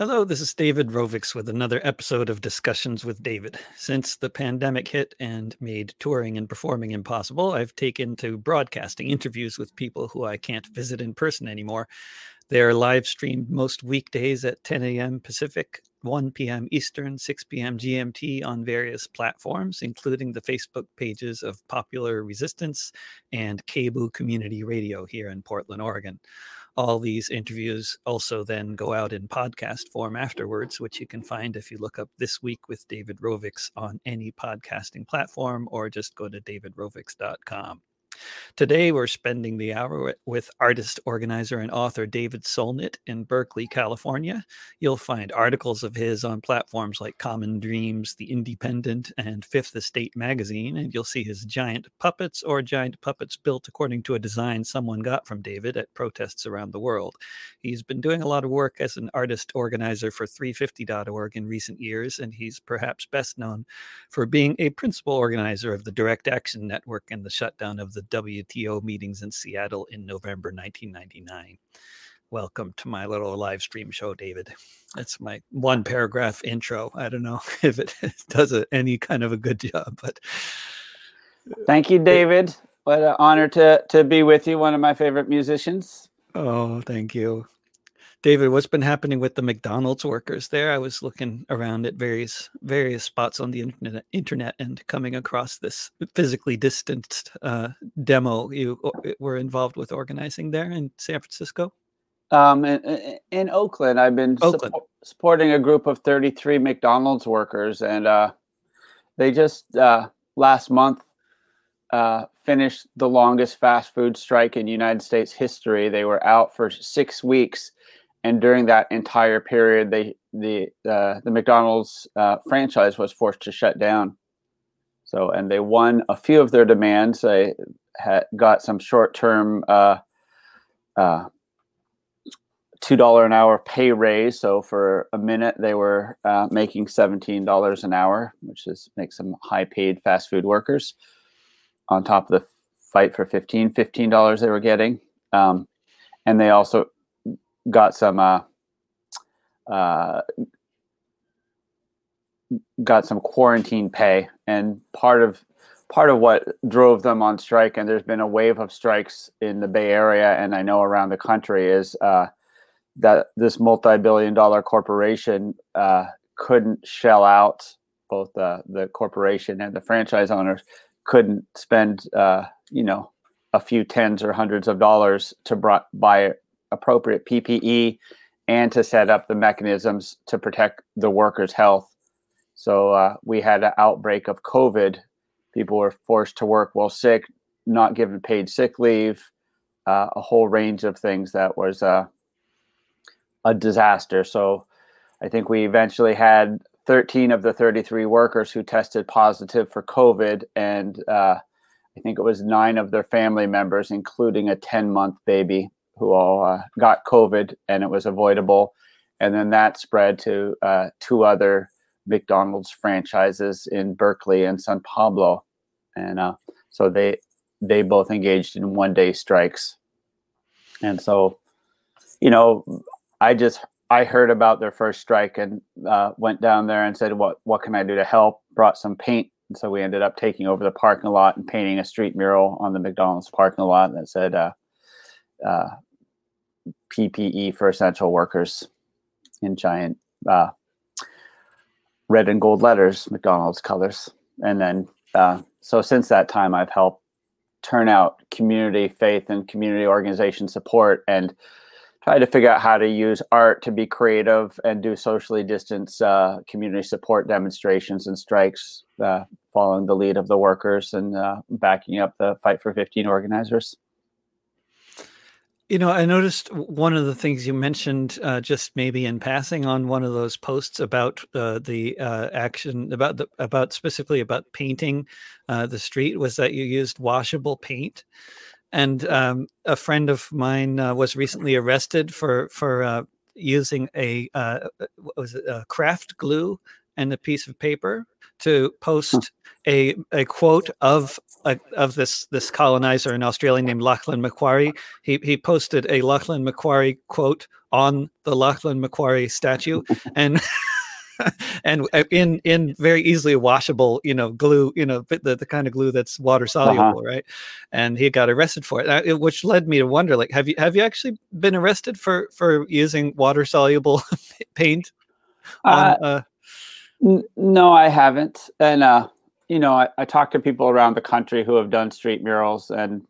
Hello, this is David Rovics with another episode of Discussions with David. Since the pandemic hit and made touring and performing impossible, I've taken to broadcasting interviews with people who I can't visit in person anymore. They're live streamed most weekdays at 10 a.m. Pacific, 1 p.m. Eastern, 6 p.m. GMT on various platforms, including the Facebook pages of Popular Resistance and KBOO Community Radio here in Portland, Oregon. All these interviews also then go out in podcast form afterwards, which you can find if you look up This Week with David Rovics on any podcasting platform or just go to davidrovics.com. Today, we're spending the hour with artist, organizer, and author David Solnit in Berkeley, California. You'll find articles of his on platforms like Common Dreams, The Independent, and Fifth Estate magazine, and you'll see his giant puppets built according to a design someone got from David at protests around the world. He's been doing a lot of work as an artist organizer for 350.org in recent years, and he's perhaps best known for being a principal organizer of the Direct Action Network and the shutdown of the WTO meetings in Seattle in November 1999. Welcome to my little live stream show, David. That's my one paragraph intro. I don't know if it does any kind of a good job, but thank you, David. What an honor to be with you, one of my favorite musicians. Oh, thank you. David, what's been happening with the McDonald's workers there? I was looking around at various spots on the internet and coming across this physically distanced demo you were involved with organizing there in San Francisco. In Oakland, I've been supporting a group of 33 McDonald's workers, and they just last month finished the longest fast food strike in United States history. They were out for 6 weeks. And during that entire period, the McDonald's franchise was forced to shut down. So, and they won a few of their demands. They got some short-term $2 an hour pay raise. So for a minute, they were making $17 an hour, which makes them high-paid fast food workers. On top of the fight for $15 they were getting, and they also got some quarantine pay, and part of what drove them on strike, and there's been a wave of strikes in the Bay Area and I know around the country, is that this multi-billion-dollar corporation couldn't shell out, both the corporation and the franchise owners couldn't spend a few tens or hundreds of dollars to buy appropriate PPE and to set up the mechanisms to protect the workers' health. So we had an outbreak of COVID. People were forced to work while sick, not given paid sick leave, a whole range of things that was a disaster. So I think we eventually had 13 of the 33 workers who tested positive for COVID, and I think it was 9 of their family members, including a 10-month baby, who all got COVID, and it was avoidable. And then that spread to 2 other McDonald's franchises in Berkeley and San Pablo. And so they both engaged in one-day strikes. And so, I heard about their first strike and went down there and said, what can I do to help? Brought some paint. And so we ended up taking over the parking lot and painting a street mural on the McDonald's parking lot that said, PPE for essential workers in giant red and gold letters, McDonald's colors. And then, so since that time, I've helped turn out community faith and community organization support and try to figure out how to use art to be creative and do socially distanced community support demonstrations and strikes, following the lead of the workers and backing up the Fight for 15 organizers. I noticed one of the things you mentioned just maybe in passing on one of those posts about the action about specifically about painting the street was that you used washable paint. And a friend of mine was recently arrested for using a craft glue and a piece of paper to post a quote of of this colonizer, an Australian named Lachlan Macquarie. He posted a Lachlan Macquarie quote on the Lachlan Macquarie statue, and and in very easily washable, glue, the kind of glue that's water soluble, right? And he got arrested for it, which led me to wonder, like, have you actually been arrested for using water soluble paint? No, I haven't. And I talk to people around the country who have done street murals, and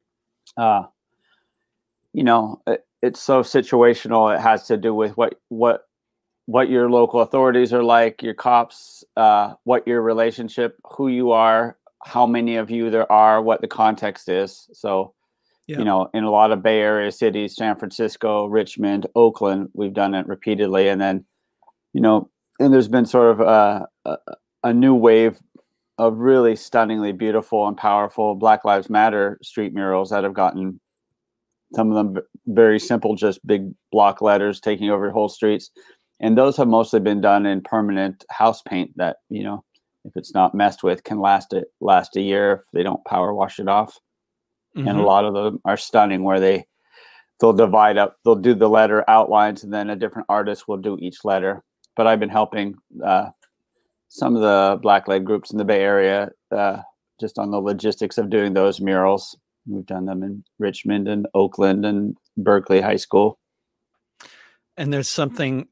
it's so situational. It has to do with what your local authorities are like, your cops, what your relationship, who you are, how many of you there are, what the context is. So, in a lot of Bay Area cities, San Francisco, Richmond, Oakland, we've done it repeatedly. And then, and there's been sort of a new wave of really stunningly beautiful and powerful Black Lives Matter street murals that have gotten, some of them very simple, just big block letters taking over whole streets. And those have mostly been done in permanent house paint that, if it's not messed with, can last a year if they don't power wash it off. Mm-hmm. And a lot of them are stunning, where they'll divide up, they'll do the letter outlines, and then a different artist will do each letter. But I've been helping some of the Black-led groups in the Bay Area just on the logistics of doing those murals. We've done them in Richmond and Oakland and Berkeley High School. And there's something,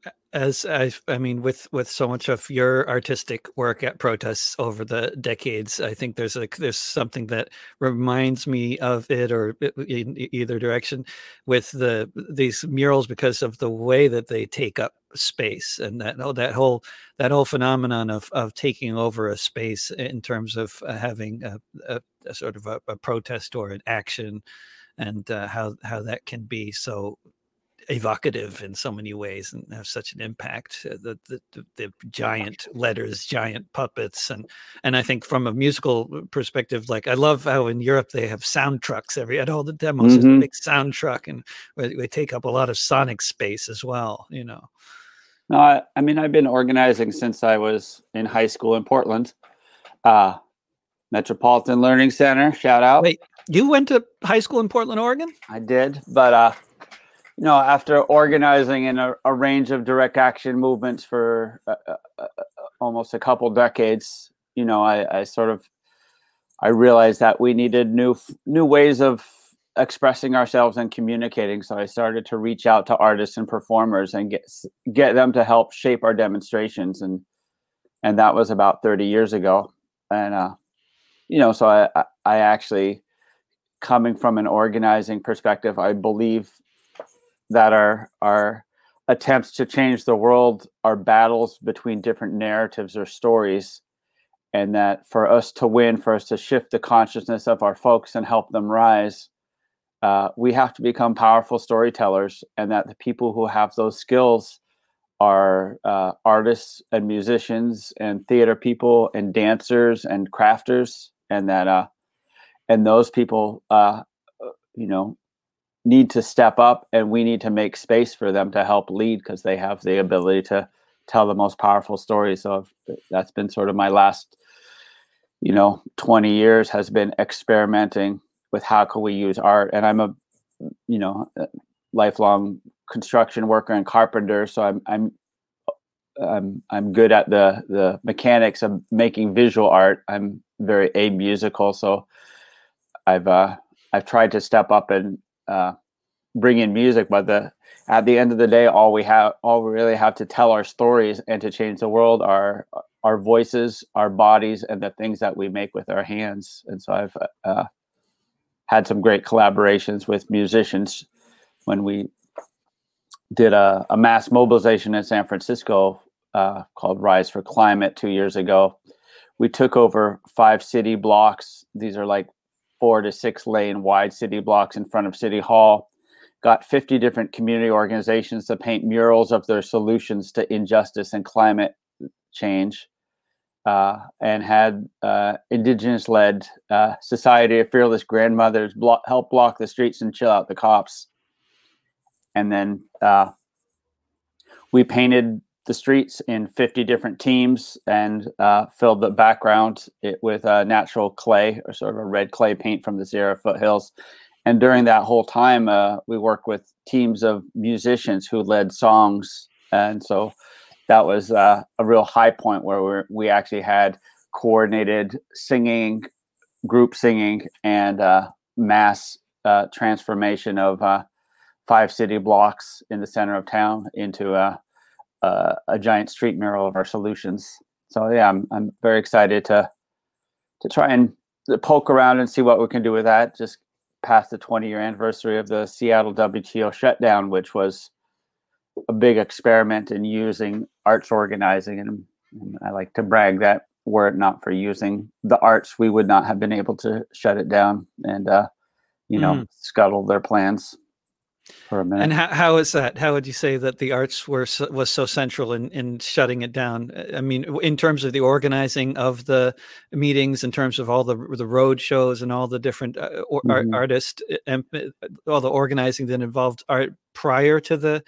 with so much of your artistic work at protests over the decades, I think there's something that reminds me of it, or in either direction, with these murals, because of the way that they take up space, and that whole phenomenon of taking over a space in terms of having a sort of a protest or an action, and how that can be so evocative in so many ways and have such an impact. The giant letters, giant puppets, and I think from a musical perspective, like, I love how in Europe they have sound trucks at all the demos. Mm-hmm. There's a big sound truck, and they take up a lot of sonic space as well. No, I've been organizing since I was in high school in Portland. Metropolitan Learning Center, shout out. Wait, you went to high school in Portland, Oregon? I did, but after organizing in a range of direct action movements for almost a couple decades, I realized that we needed new ways of expressing ourselves and communicating. So I started to reach out to artists and performers and get them to help shape our demonstrations, and that was about 30 years ago. And so I actually, coming from an organizing perspective, I believe that our attempts to change the world are battles between different narratives or stories, and that for us to win, for us to shift the consciousness of our folks and help them rise, we have to become powerful storytellers, and that the people who have those skills are artists and musicians and theater people and dancers and crafters, and that and those people need to step up, and we need to make space for them to help lead, because they have the ability to tell the most powerful stories. So that's been sort of my last 20 years, has been experimenting with how can we use art. And I'm a lifelong construction worker and carpenter, so I'm good at the mechanics of making visual art. I'm very amusical, so I've tried to step up and bring in music, but at the end of the day, all we really have to tell our stories and to change the world are our voices, our bodies, and the things that we make with our hands. And so I've had some great collaborations with musicians. When we did a mass mobilization in San Francisco called Rise for Climate 2 years ago, we took over 5 city blocks. These are like 4 to 6 lane wide city blocks in front of City Hall, got 50 different community organizations to paint murals of their solutions to injustice and climate change, and had Indigenous-led Society of Fearless Grandmothers help block the streets and chill out the cops. And then we painted the streets in 50 different teams and filled the background with natural clay, or sort of a red clay paint from the Sierra foothills. And during that whole time, we worked with teams of musicians who led songs. And so that was a real high point where we actually had coordinated singing, group singing, and mass transformation of 5 city blocks in the center of town into a giant street mural of our solutions. So yeah, I'm very excited to try and poke around and see what we can do with that. Just past the 20-year anniversary of the Seattle WTO shutdown, which was a big experiment in using arts organizing, and I like to brag that were it not for using the arts, we would not have been able to shut it down and scuttle their plans for a minute. And how is that? How would you say that the arts was so central in shutting it down? I mean, in terms of the organizing of the meetings, in terms of all the road shows and all the different artists, and all the organizing that involved art prior to the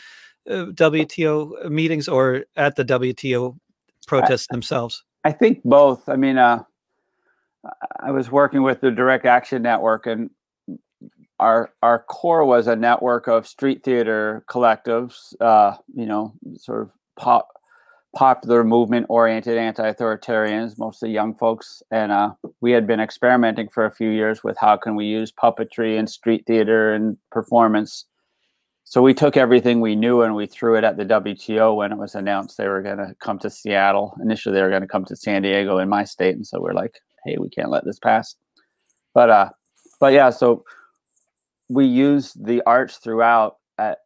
WTO meetings or at the WTO protests themselves? I think both. I mean, I was working with the Direct Action Network, and our core was a network of street theater collectives, sort of popular movement oriented anti-authoritarians, mostly young folks. And we had been experimenting for a few years with how can we use puppetry and street theater and performance. So we took everything we knew and we threw it at the WTO when it was announced they were going to come to Seattle. Initially, they were going to come to San Diego in my state. And so we're like, hey, we can't let this pass. But yeah, so we used the arts throughout.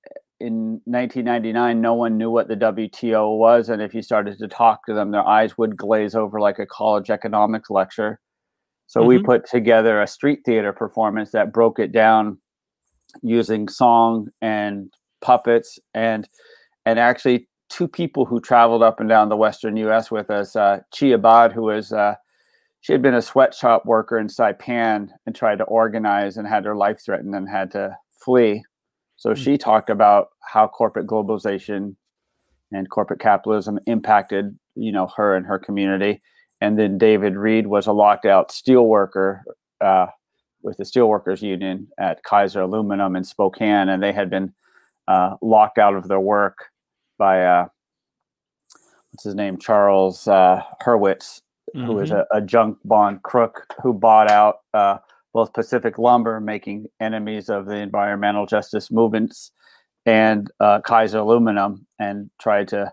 In 1999, no one knew what the WTO was. And if you started to talk to them, their eyes would glaze over like a college economics lecture. So we put together a street theater performance that broke it down using song and puppets, and actually 2 people who traveled up and down the Western US with us, Chi Abad, who was she had been a sweatshop worker in Saipan and tried to organize and had her life threatened and had to flee. So she talked about how corporate globalization and corporate capitalism impacted, her and her community. And then David Reed was a locked out steel worker with the Steelworkers Union at Kaiser Aluminum in Spokane, and they had been locked out of their work by what's his name, Charles Hurwitz, who was a junk bond crook who bought out both Pacific Lumber, making enemies of the environmental justice movements, and Kaiser Aluminum, and tried to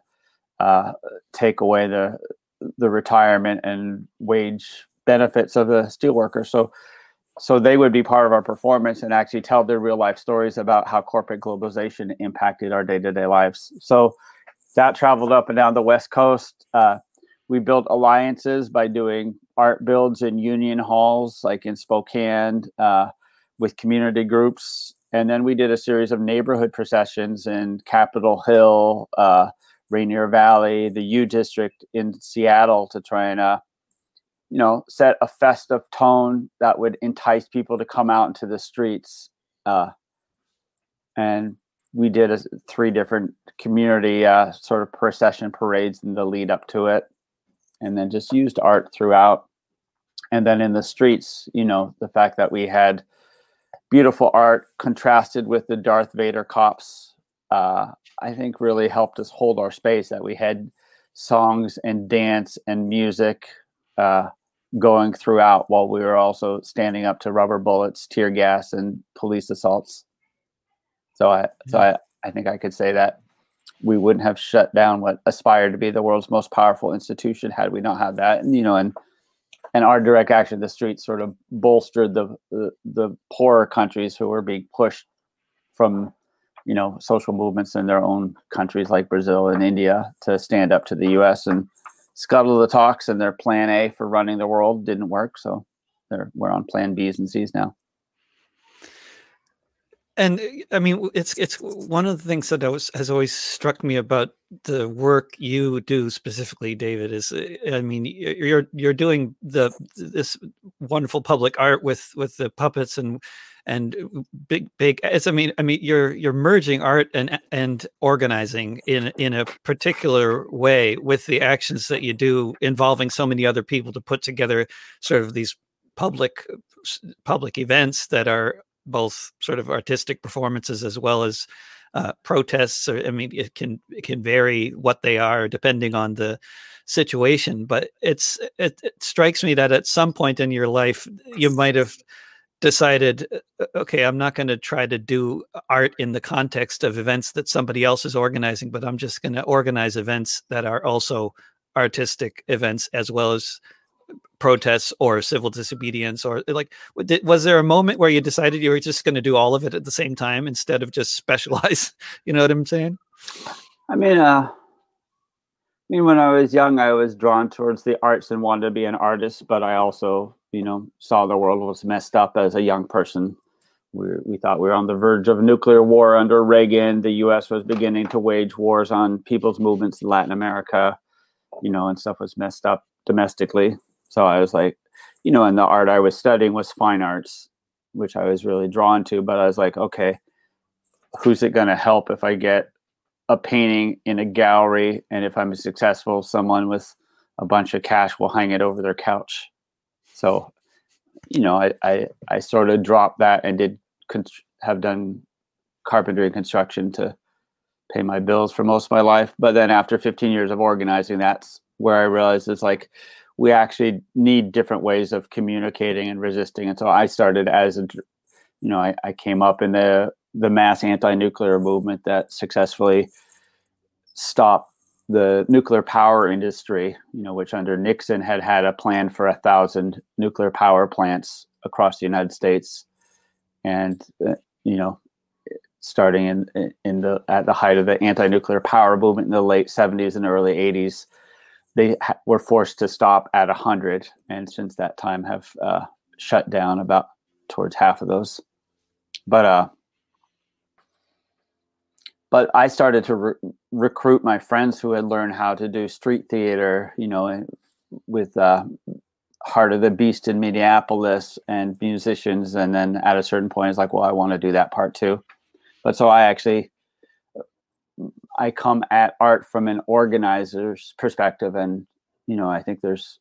take away the retirement and wage benefits of the steelworkers. So they would be part of our performance and actually tell their real life stories about how corporate globalization impacted our day-to-day lives. So that traveled up and down the West Coast. We built alliances by doing art builds in union halls, like in Spokane, with community groups. And then we did a series of neighborhood processions in Capitol Hill, Rainier Valley, the U District in Seattle to try and set a festive tone that would entice people to come out into the streets. And we did 3 different community sort of procession parades in the lead up to it, and then just used art throughout. And then in the streets, the fact that we had beautiful art contrasted with the Darth Vader cops, I think really helped us hold our space, that we had songs and dance and music going throughout while we were also standing up to rubber bullets, tear gas, and police assaults. So I think I could say that we wouldn't have shut down what aspired to be the world's most powerful institution had we not had that. And our direct action, the streets, sort of bolstered the poorer countries who were being pushed from social movements in their own countries like Brazil and India to stand up to the U.S. and scuttle the talks, and their plan A for running the world didn't work. So we're on plan B's and C's now. And I mean, it's one of the things that has always struck me about the work you do specifically, David, is, I mean, you're doing this wonderful public art with the puppets and and big. It's, I mean, you're merging art and organizing in a particular way with the actions that you do, involving so many other people to put together sort of these public events that are both sort of artistic performances as well as protests. Or, I mean, it can vary what they are depending on the situation, but it strikes me that at some point in your life you might have decided, okay, I'm not going to try to do art in the context of events that somebody else is organizing, but I'm just going to organize events that are also artistic events as well as protests or civil disobedience. Or like, was there a moment where you decided you were just going to do all of it at the same time instead of just specialize? You know what I'm saying? I mean, when I was young, I was drawn towards the arts and wanted to be an artist, but I also, saw the world was messed up as a young person. We thought we were on the verge of nuclear war under Reagan. The U.S. was beginning to wage wars on people's movements in Latin America, and stuff was messed up domestically. So I was like, and the art I was studying was fine arts, which I was really drawn to. But I was like, okay, who's it going to help if I get a painting in a gallery, and if I'm successful, someone with a bunch of cash will hang it over their couch? So, I sort of dropped that and have done carpentry and construction to pay my bills for most of my life. But then after 15 years of organizing, that's where I realized it's like, we actually need different ways of communicating and resisting. And so I started as I came up in the mass anti-nuclear movement that successfully stopped the nuclear power industry, which under Nixon had a plan for 1,000 nuclear power plants across the United States. And, starting at the height of the anti-nuclear power movement in the late 70s and early 80s, they were forced to stop at 100. And since that time have shut down about towards half of those. But I started to recruit my friends who had learned how to do street theater, with Heart of the Beast in Minneapolis and musicians. And then at a certain point, it's like, well, I want to do that part too. But so I come at art from an organizer's perspective. And, I think there's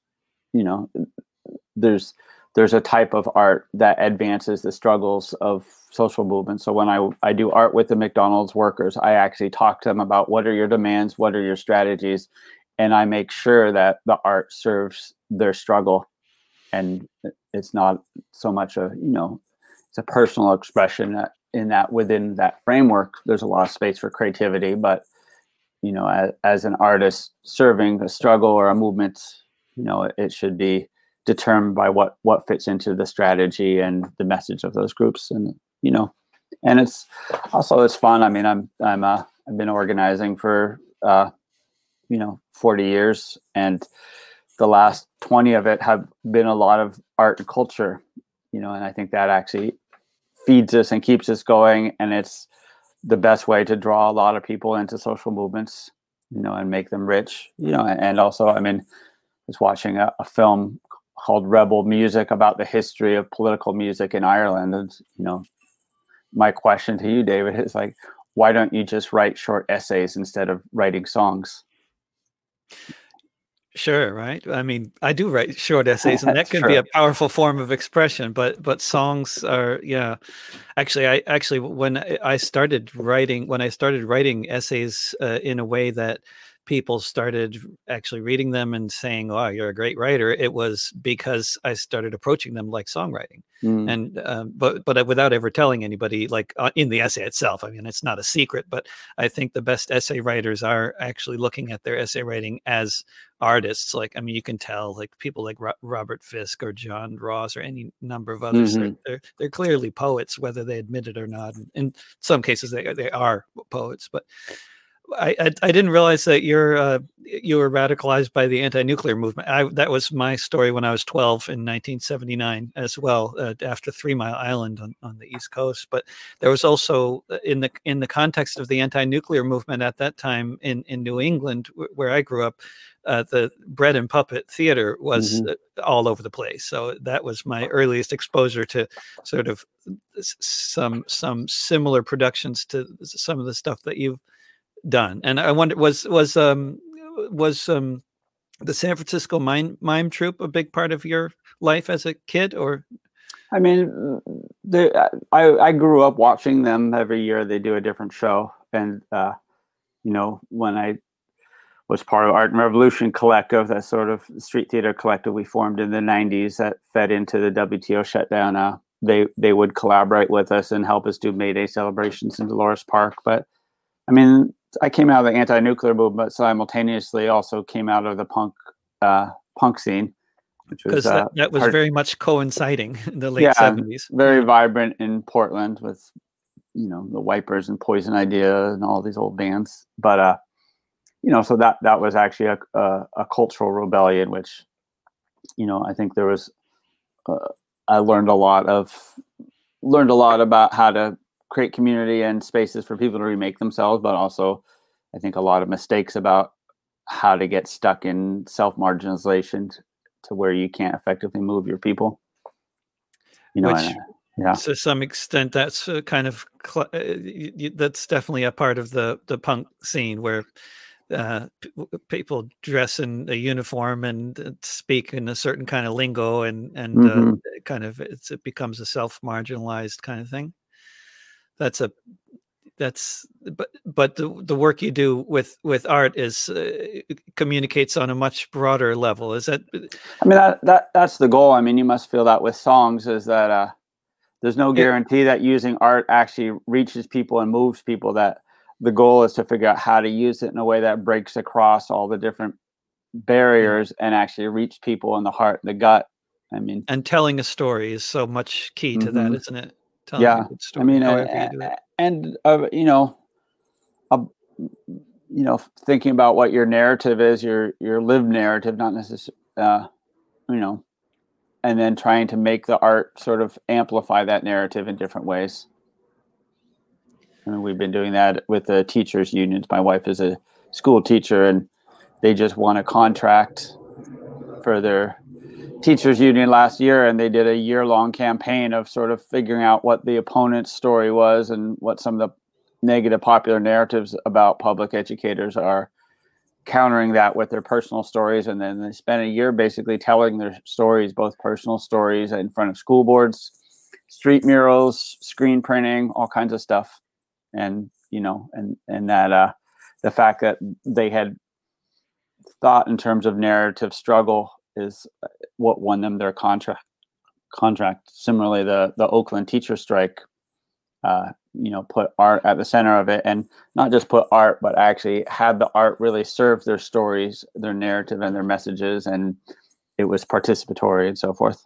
a type of art that advances the struggles of social movements. So when I do art with the McDonald's workers, I actually talk to them about what are your demands, what are your strategies, and I make sure that the art serves their struggle. And it's not so much it's a personal expression that within that framework, there's a lot of space for creativity. But, as an artist serving a struggle or a movement, it should be determined by what fits into the strategy and the message of those groups. And and it's fun. I mean, I've been organizing for 40 years, and the last 20 of it have been a lot of art and culture, and I think that actually feeds us and keeps us going, and it's the best way to draw a lot of people into social movements, and make them rich, and also, I was watching a film called Rebel Music about the history of political music in Ireland. And, my question to you, David, is like, why don't you just write short essays instead of writing songs? Sure, right. I mean, I do write short essays, and that can be a powerful form of expression. But songs are, yeah. Actually, when I started writing essays in a way that people started actually reading them and saying, "Wow, you're a great writer," it was because I started approaching them like songwriting, and but without ever telling anybody, like in the essay itself. I mean, it's not a secret, but I think the best essay writers are actually looking at their essay writing as artists. Like, I mean, you can tell, like people like Robert Fisk or John Ross or any number of others. They're clearly poets, whether they admit it or not. In some cases, they are poets, but. I didn't realize that your you were radicalized by the anti-nuclear movement. That was my story when I was 12 in 1979 as well, after 3 Mile Island on the East Coast. But there was also in the context of the anti-nuclear movement at that time in New England, where I grew up, the Bread and Puppet Theater was all over the place. So that was my earliest exposure to sort of some similar productions to some of the stuff that you've done. And I wonder, was the San Francisco Mime Troupe a big part of your life as a kid? Or I mean, I grew up watching them. Every year they do a different show, and when I was part of Art and Revolution Collective, that sort of street theater collective we formed in the 90s that fed into the WTO shutdown. They would collaborate with us and help us do May Day celebrations in Dolores Park. But I mean, I came out of the anti-nuclear movement, but simultaneously also came out of the punk scene, which was that was very much coinciding in the late 70s. Very vibrant in Portland with the Wipers and Poison Idea and all these old bands. But so that was actually a cultural rebellion, which I think there was. I learned a lot about how to create community and spaces for people to remake themselves, but also I think a lot of mistakes about how to get stuck in self-marginalization to where you can't effectively move your people. To some extent, that's kind of that's definitely a part of the punk scene where people dress in a uniform and speak in a certain kind of lingo, and kind of it becomes a self-marginalized kind of thing. But the work you do with art is communicates on a much broader level. Is that? I mean, that's the goal. I mean, you must feel that with songs, is that there's no guarantee that using art actually reaches people and moves people. That the goal is to figure out how to use it in a way that breaks across all the different barriers and actually reach people in the heart, the gut. I mean, and telling a story is so much key to that, isn't it? Telling a good story, I mean, thinking about what your narrative is, your lived narrative, not necessarily, and then trying to make the art sort of amplify that narrative in different ways. I mean, we've been doing that with the teachers' unions. My wife is a school teacher, and they just won a contract for their teachers' union last year, and they did a year-long campaign of sort of figuring out what the opponent's story was and what some of the negative popular narratives about public educators are, countering that with their personal stories. And then they spent a year basically telling their stories, both personal stories in front of school boards, street murals, screen printing, all kinds of stuff. And that the fact that they had thought in terms of narrative struggle is what won them their contract. Similarly, the Oakland teacher strike, put art at the center of it, and not just put art, but actually had the art really serve their stories, their narrative, and their messages, and it was participatory and so forth.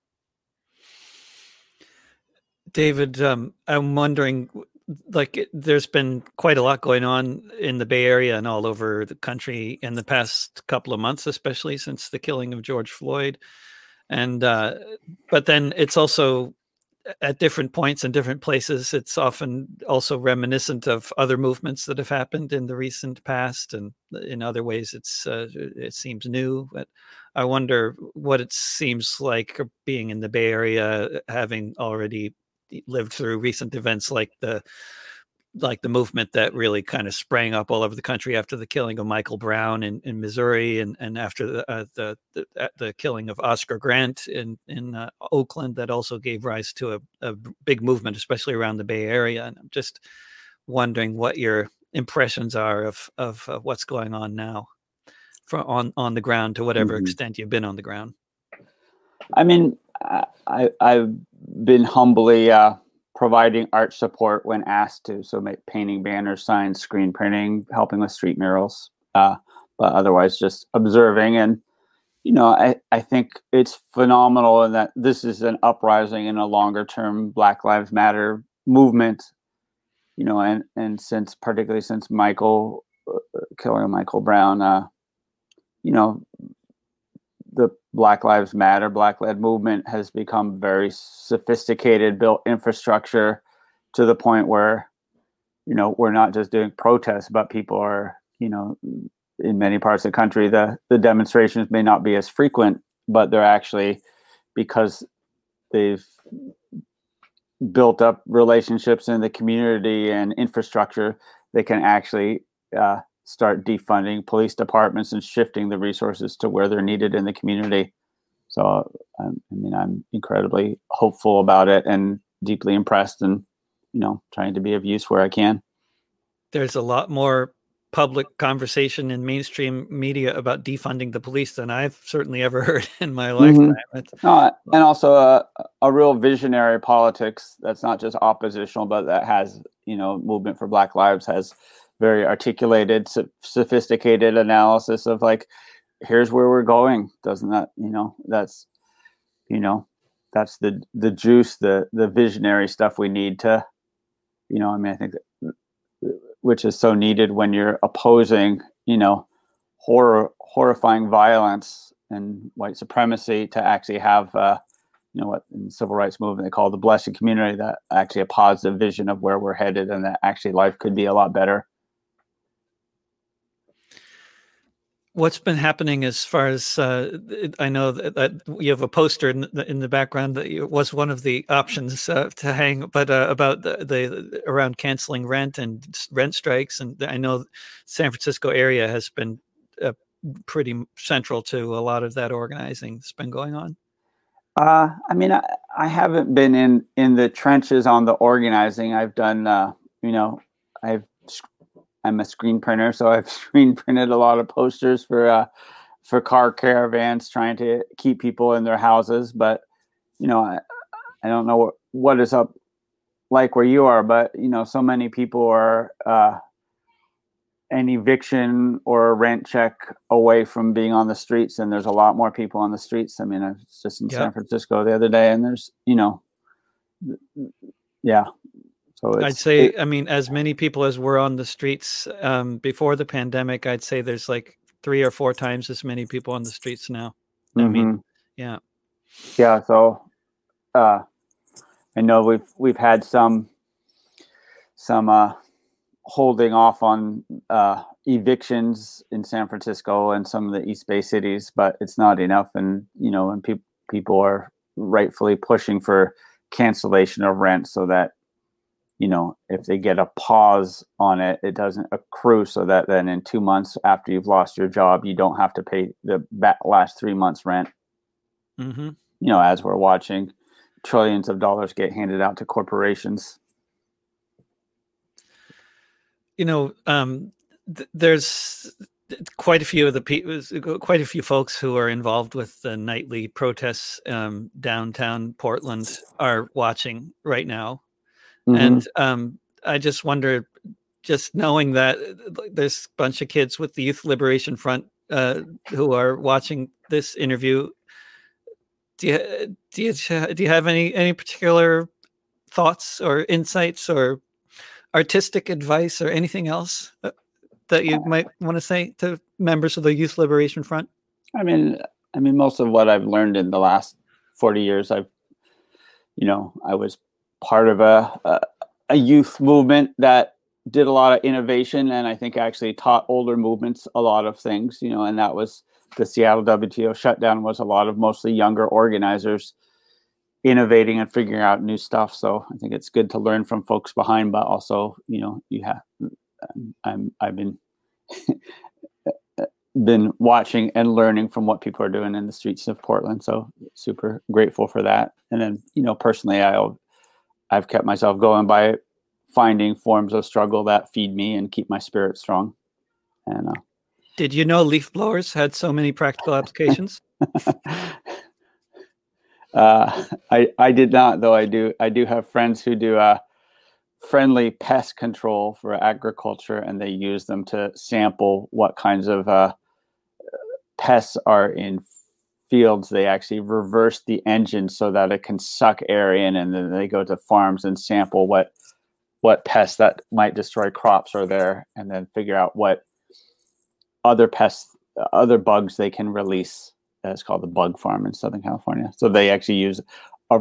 David, I'm wondering, there's been quite a lot going on in the Bay Area and all over the country in the past couple of months, especially since the killing of George Floyd. And but then it's also at different points and different places, it's often also reminiscent of other movements that have happened in the recent past, and in other ways it seems new. But I wonder what it seems like being in the Bay Area, having already lived through recent events like the movement that really kind of sprang up all over the country after the killing of Michael Brown in Missouri, and after the killing of Oscar Grant in Oakland, that also gave rise to a big movement, especially around the Bay Area. And I'm just wondering what your impressions are of what's going on now on the ground, to whatever extent you've been on the ground. I mean, I've been humbly providing art support when asked to, so painting banners, signs, screen printing, helping with street murals, but otherwise just observing. And I think it's phenomenal in that this is an uprising in a longer term Black Lives Matter movement, and particularly since killing Michael Brown, the Black Lives Matter, Black Led movement has become very sophisticated, built infrastructure to the point where, we're not just doing protests, but people are, in many parts of the country, the demonstrations may not be as frequent, but they're actually, because they've built up relationships in the community and infrastructure, they can actually start defunding police departments and shifting the resources to where they're needed in the community. So, I'm incredibly hopeful about it and deeply impressed, and, trying to be of use where I can. There's a lot more public conversation in mainstream media about defunding the police than I've certainly ever heard in my lifetime. And also a real visionary politics that's not just oppositional, but that has, Movement for Black Lives has very articulated, sophisticated analysis of like, here's where we're going. Doesn't that, that's the juice, the visionary stuff we need to, I think that, which is so needed when you're opposing, horrifying violence and white supremacy, to actually have, what in the civil rights movement they call the blessed community, that actually a positive vision of where we're headed, and that actually life could be a lot better. What's been happening as far as I know that you have a poster in the background that was one of the options to hang, but about the around canceling rent and rent strikes, and I know San Francisco area has been pretty central to a lot of that organizing that's been going on. I haven't been in the trenches on the organizing. I've done, I'm a screen printer, so I've screen printed a lot of posters for car caravans, trying to keep people in their houses. But, I don't know what is up like where you are, but, so many people are an eviction or a rent check away from being on the streets. And there's a lot more people on the streets. I was just in San Francisco the other day, and there's, yeah. So I'd say, as many people as were on the streets before the pandemic, I'd say there's like 3 or 4 times as many people on the streets now. Yeah. So I know we've had some holding off on evictions in San Francisco and some of the East Bay cities, but it's not enough. And, and people are rightfully pushing for cancellation of rent so that, if they get a pause on it, it doesn't accrue, so that then in 2 months after you've lost your job, you don't have to pay the last 3 months rent. Mm-hmm. As we're watching trillions of dollars get handed out to corporations. There's quite a few of the people, quite a few folks who are involved with the nightly protests downtown Portland are watching right now. Mm-hmm. And I just wonder, just knowing that there's a bunch of kids with the Youth Liberation Front who are watching this interview, do you have any particular thoughts or insights or artistic advice or anything else that you might want to say to members of the Youth Liberation Front? Most of what I've learned in the last 40 years, I was part of a youth movement that did a lot of innovation, and I think actually taught older movements a lot of things, and that was the Seattle WTO shutdown was a lot of mostly younger organizers innovating and figuring out new stuff. So I think it's good to learn from folks behind, but also, I've been watching and learning from what people are doing in the streets of Portland. So super grateful for that. And then, personally, I've kept myself going by finding forms of struggle that feed me and keep my spirit strong. And did you know leaf blowers had so many practical applications? I did not, though. I do have friends who do friendly pest control for agriculture, and they use them to sample what kinds of pests are in fields. They actually reverse the engine so that it can suck air in, and then they go to farms and sample what pests that might destroy crops are there, and then figure out what other pests other bugs they can release. It's called the bug farm in Southern California. So they actually use a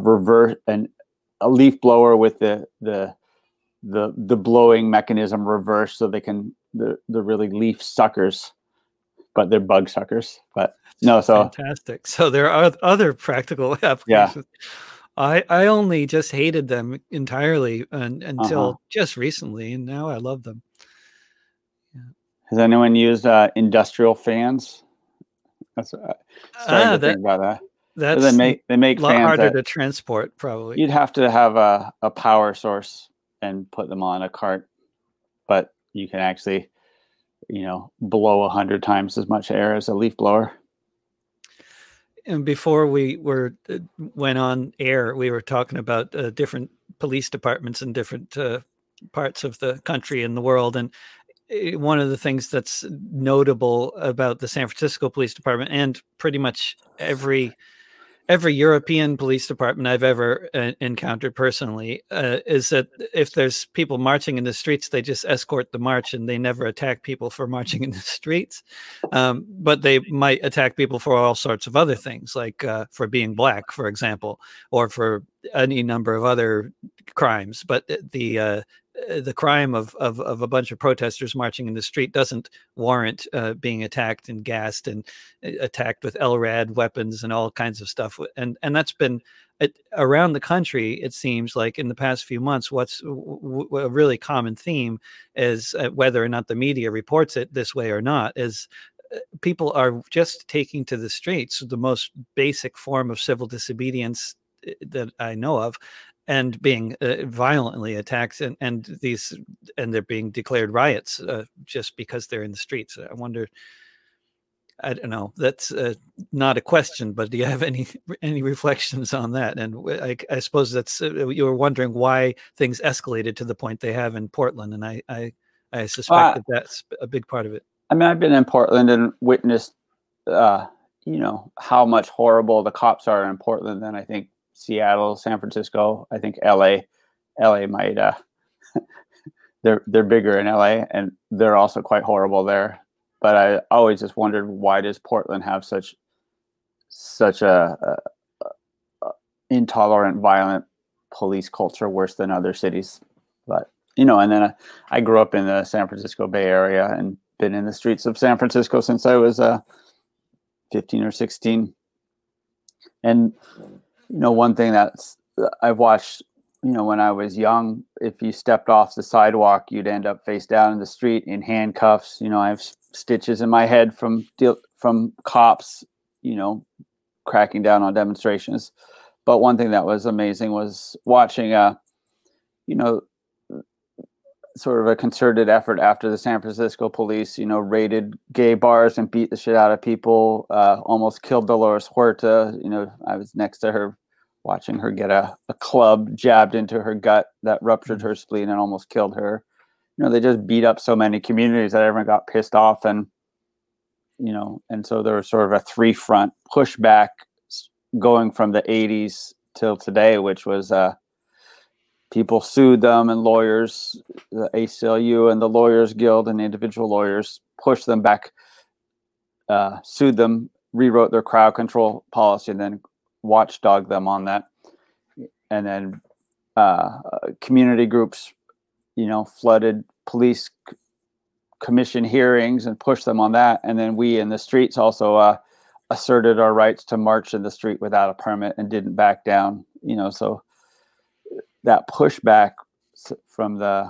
leaf blower with the blowing mechanism reversed, so they can the really leaf suckers, but they're bug suckers. But no, so fantastic. So there are other practical applications. Yeah. I only just hated them entirely until just recently, and now I love them. Yeah. Has anyone used industrial fans? That's starting to think about that. That's they make a lot fans harder to transport, probably. You'd have to have a power source and put them on a cart, but you can actually, blow 100 times as much air as a leaf blower. And before we went on air, we were talking about different police departments in different parts of the country and the world. And one of the things that's notable about the San Francisco Police Department, and pretty much every European police department I've ever encountered personally, is that if there's people marching in the streets, they just escort the march and they never attack people for marching in the streets. But they might attack people for all sorts of other things, like for being black, for example, or for any number of other crimes. But the crime of a bunch of protesters marching in the street doesn't warrant being attacked and gassed and attacked with LRAD weapons and all kinds of stuff. And that's been around the country. It seems like in the past few months, what's a really common theme is whether or not the media reports it this way or not, is people are just taking to the streets, the most basic form of civil disobedience that I know of, and being violently attacked, and they're being declared riots just because they're in the streets. I wonder, I don't know, that's not a question, but do you have any reflections on that? And I suppose that's you were wondering why things escalated to the point they have in Portland, and I suspect that's a big part of it. I mean, I've been in Portland and witnessed, how much horrible the cops are in Portland than I think Seattle, San Francisco, I think LA might they're bigger in LA, and they're also quite horrible there. But I always just wondered, why does Portland have such a intolerant, violent police culture, worse than other cities? But and then I grew up in the San Francisco Bay Area and been in the streets of San Francisco since I was 15 or 16. And one thing that's I've watched, when I was young, if you stepped off the sidewalk, you'd end up face down in the street in handcuffs. I have stitches in my head from cops, cracking down on demonstrations. But one thing that was amazing was watching, sort of a concerted effort after the San Francisco police, raided gay bars and beat the shit out of people, almost killed Dolores Huerta. I was next to her, watching her get a club jabbed into her gut that ruptured her spleen and almost killed her. They just beat up so many communities that everyone got pissed off. And, and so there was sort of a three-front pushback going from the 80s till today, which was people sued them, and lawyers, the ACLU and the Lawyers Guild and individual lawyers pushed them back, sued them, rewrote their crowd control policy, and then watchdog them on that. And then community groups, flooded police commission hearings and pushed them on that. And then we in the streets also asserted our rights to march in the street without a permit and didn't back down. So that pushback from the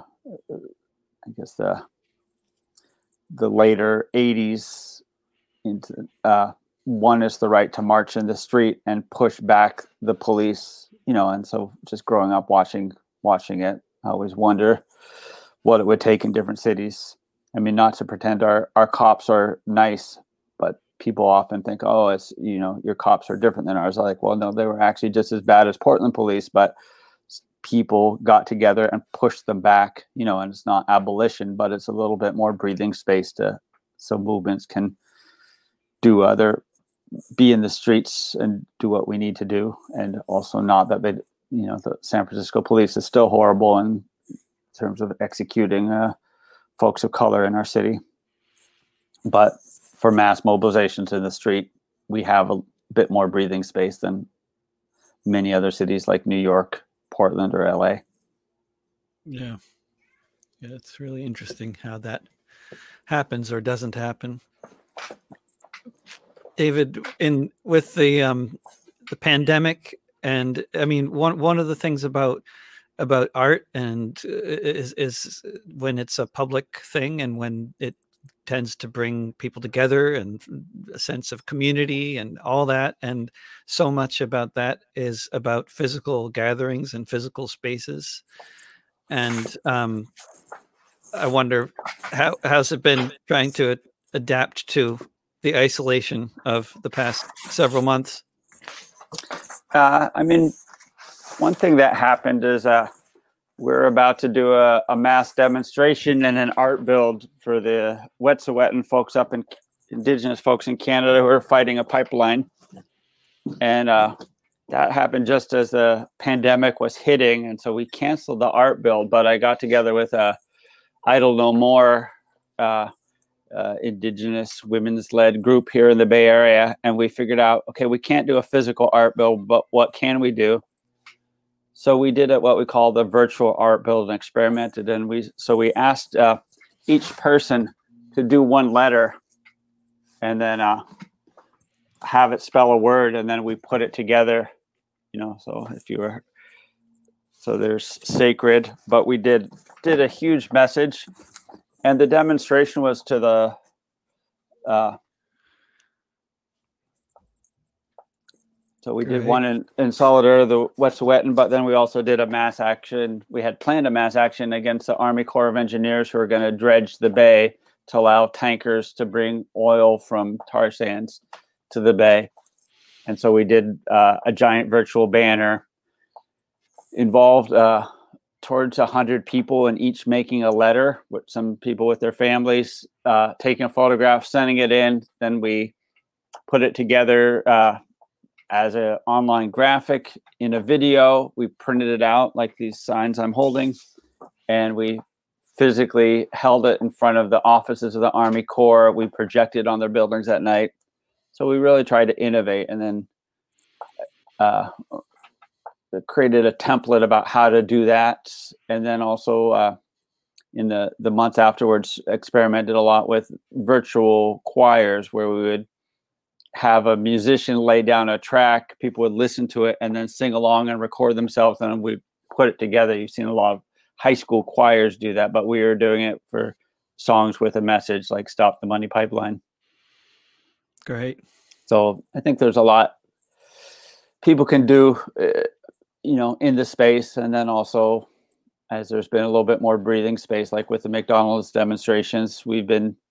later 80s into one is the right to march in the street and push back the police, and so just growing up watching it, I always wonder what it would take in different cities. I mean, not to pretend our cops are nice, but people often think, oh, it's, your cops are different than ours. Like, well, no, they were actually just as bad as Portland police, but people got together and pushed them back, and it's not abolition, but it's a little bit more breathing space so movements can be in the streets and do what we need to do. And also not that the San Francisco police is still horrible in terms of executing folks of color in our city. But for mass mobilizations in the street, we have a bit more breathing space than many other cities like New York, Portland, or LA. Yeah, it's really interesting how that happens or doesn't happen. David, with the pandemic, and I mean, one of the things about art and is when it's a public thing and when it tends to bring people together and a sense of community and all that, and so much about that is about physical gatherings and physical spaces. And I wonder how's it been trying to adapt to the isolation of the past several months? I mean, one thing that happened is we're about to do a mass demonstration and an art build for the Wet'suwet'en folks up in Indigenous folks in Canada who are fighting a pipeline. And that happened just as the pandemic was hitting. And so we canceled the art build, but I got together with Idle No More, Indigenous women's led group here in the Bay Area. And we figured out, okay, we can't do a physical art build, but what can we do? So we did what we call the virtual art build and experimented. And we asked each person to do one letter and then have it spell a word. And then we put it together, so there's sacred, but we did a huge message. And the demonstration was to the so we did one in solidarity of the Wet'suwet'en, but then we also did a mass action. We had planned a mass action against the Army Corps of Engineers who are going to dredge the bay to allow tankers to bring oil from tar sands to the bay. And so we did a giant virtual banner, involved towards 100 people, and each making a letter, with some people with their families, taking a photograph, sending it in. Then we put it together as an online graphic in a video. We printed it out like these signs I'm holding, and we physically held it in front of the offices of the Army Corps. We projected on their buildings at night. So we really tried to innovate, and then created a template about how to do that. And then also in the months afterwards, experimented a lot with virtual choirs where we would have a musician lay down a track, people would listen to it and then sing along and record themselves, and we put it together. You've seen a lot of high school choirs do that, but we were doing it for songs with a message like Stop the Money Pipeline. Great. So I think there's a lot people can do, in the space. And then also, as there's been a little bit more breathing space, like with the McDonald's demonstrations, we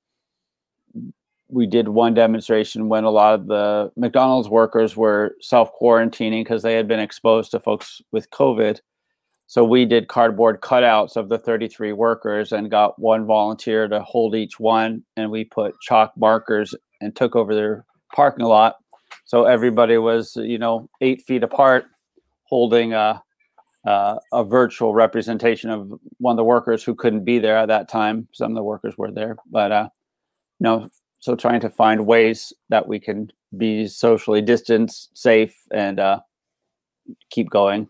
did one demonstration when a lot of the McDonald's workers were self-quarantining because they had been exposed to folks with COVID. So we did cardboard cutouts of the 33 workers and got one volunteer to hold each one. And we put chalk markers and took over their parking lot. So everybody was, 8 feet apart, holding a virtual representation of one of the workers who couldn't be there at that time. Some of the workers were there, but, so trying to find ways that we can be socially distanced, safe, and keep going.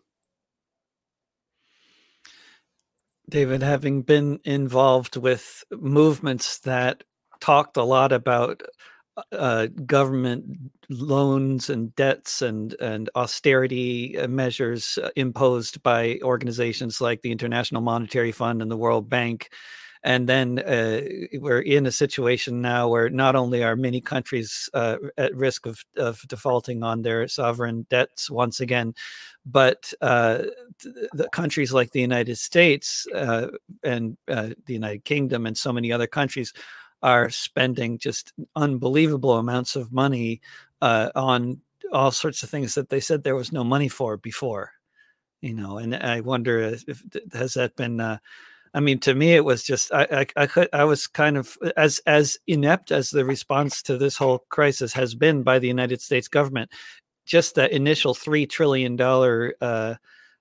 David, having been involved with movements that talked a lot about government loans and debts and austerity measures imposed by organizations like the International Monetary Fund and the World Bank. And then we're in a situation now where not only are many countries at risk of defaulting on their sovereign debts once again, but the countries like the United States and the United Kingdom and so many other countries are spending just unbelievable amounts of money on all sorts of things that they said there was no money for before, and I wonder if has that been to me, it was just I was kind of as inept as the response to this whole crisis has been by the United States government. Just that initial $3 trillion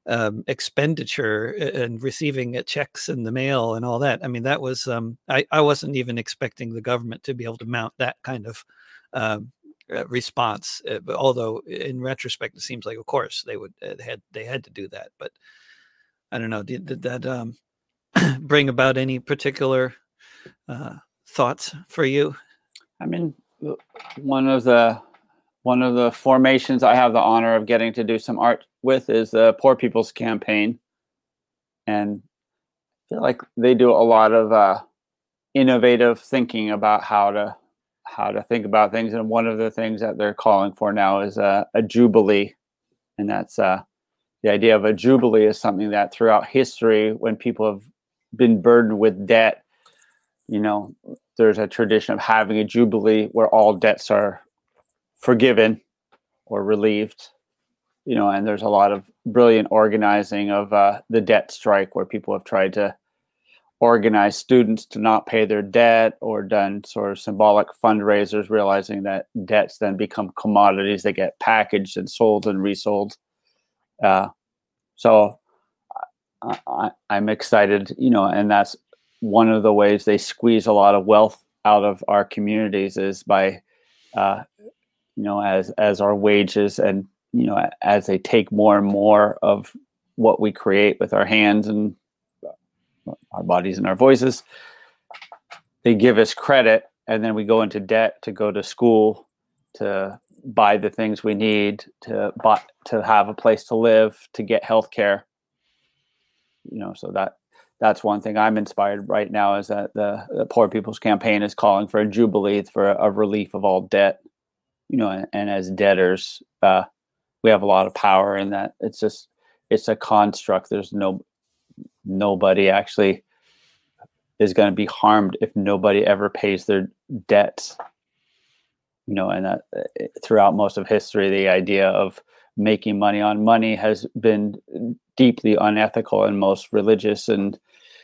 expenditure and receiving checks in the mail and all that. I mean, that was I wasn't even expecting the government to be able to mount that kind of response. Although in retrospect, it seems like, of course, they had to do that. But I don't know. Did that bring about any particular thoughts for you? I mean, one of the formations I have the honor of getting to do some art with is the Poor People's Campaign, and I feel like they do a lot of innovative thinking about how to think about things. And one of the things that they're calling for now is a jubilee, and that's the idea of a jubilee is something that throughout history, when people have been burdened with debt, there's a tradition of having a jubilee where all debts are forgiven or relieved, and there's a lot of brilliant organizing of the debt strike, where people have tried to organize students to not pay their debt, or done sort of symbolic fundraisers, realizing that debts then become commodities that get packaged and sold and resold. So I'm excited, and that's one of the ways they squeeze a lot of wealth out of our communities is by, as our wages and, as they take more and more of what we create with our hands and our bodies and our voices, they give us credit, and then we go into debt to go to school, to buy the things we need, to have a place to live, to get healthcare. So that's one thing I'm inspired right now, is that the Poor People's Campaign is calling for a jubilee, for a relief of all debt. And as debtors, we have a lot of power in that. It's a construct. There's nobody actually is going to be harmed if nobody ever pays their debts. And that throughout most of history, the idea of making money on money has been deeply unethical in most religious and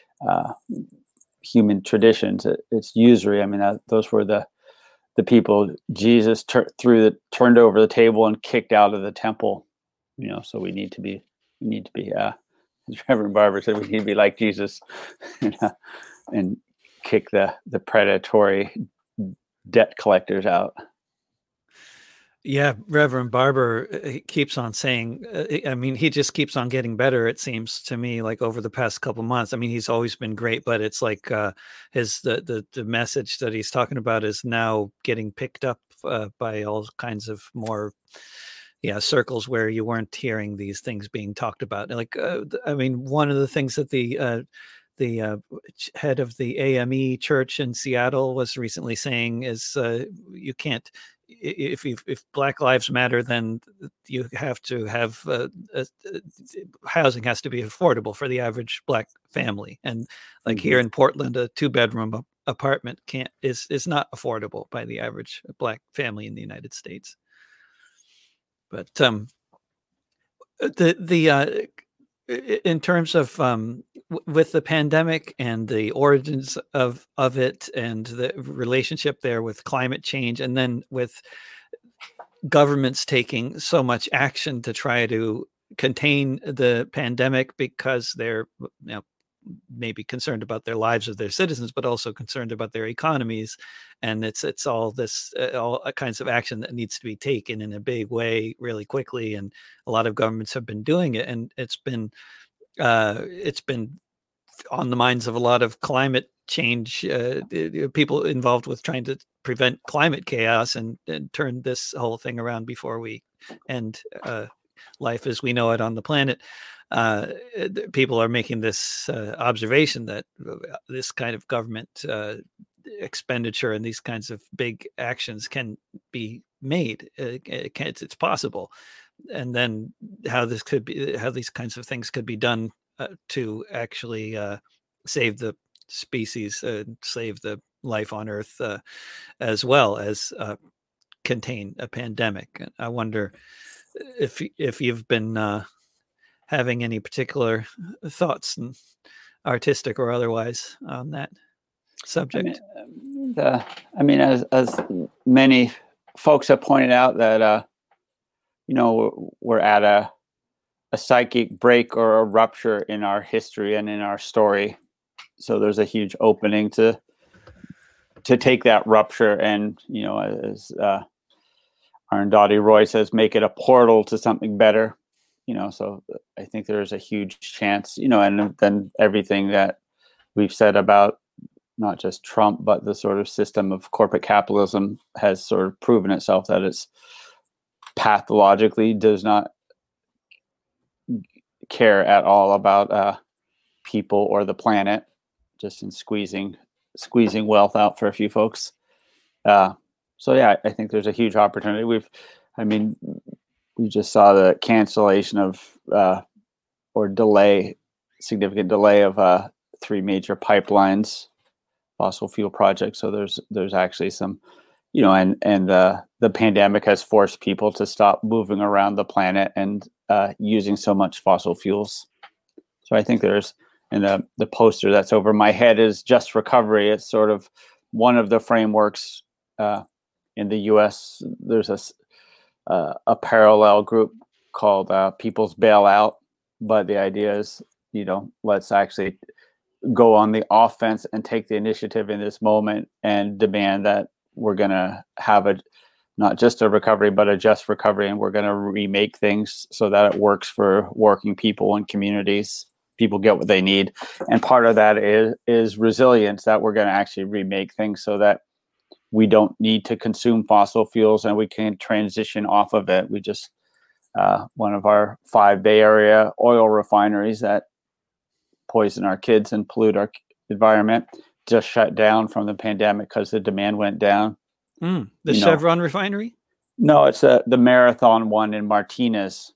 human traditions. It's usury. I mean, those were the people Jesus turned over the table and kicked out of the temple. So we need to be. As Reverend Barber said, we need to be like Jesus, and kick the predatory debt collectors out. Yeah, Reverend Barber keeps on saying, he just keeps on getting better, it seems to me, like over the past couple months. I mean, he's always been great, but it's like the message that he's talking about is now getting picked up by all kinds of more circles where you weren't hearing these things being talked about. Like, one of the things that the head of the AME church in Seattle was recently saying is you can't, if Black Lives Matter, then you have to have housing has to be affordable for the average Black family. And like here in Portland, a 2-bedroom apartment is not affordable by the average Black family in the United States. But in terms of with the pandemic and the origins of it, and the relationship there with climate change, and then with governments taking so much action to try to contain the pandemic because they're maybe concerned about their lives of their citizens, but also concerned about their economies. And it's all this all kinds of action that needs to be taken in a big way really quickly. And a lot of governments have been doing it, and it's been on the minds of a lot of climate change people involved with trying to prevent climate chaos and turn this whole thing around before we end life as we know it on the planet. People are making this observation that this kind of government expenditure and these kinds of big actions can be made. It's possible. And then how these kinds of things could be done to actually save the species, save the life on Earth, as well as contain a pandemic. And I wonder if you've been having any particular thoughts, and artistic or otherwise, on that subject. As many folks have pointed out, that we're at a a psychic break or a rupture in our history and in our story. So there's a huge opening to take that rupture and, as Arundhati Roy says, make it a portal to something better. So I think there's a huge chance, and then everything that we've said about not just Trump, but the sort of system of corporate capitalism has sort of proven itself that it's pathologically does not care at all about people or the planet, just in squeezing wealth out for a few folks. So yeah, I think there's a huge opportunity. We just saw the cancellation of significant delay of 3 major pipelines, fossil fuel projects. So there's actually some, and the pandemic has forced people to stop moving around the planet and using so much fossil fuels. So I think there's, and the poster that's over my head is Just Recovery. It's sort of one of the frameworks in the U.S. There's a parallel group called People's Bailout, but the idea is, let's actually go on the offense and take the initiative in this moment and demand that we're going to have not just a recovery, but a just recovery, and we're going to remake things so that it works for working people and communities. People get what they need, and part of that is resilience, that we're going to actually remake things so that we don't need to consume fossil fuels and we can transition off of it. We just one of our 5 Bay Area oil refineries that poison our kids and pollute our environment just shut down from the pandemic because the demand went down. The Chevron refinery? No, it's the Marathon one in Martinez.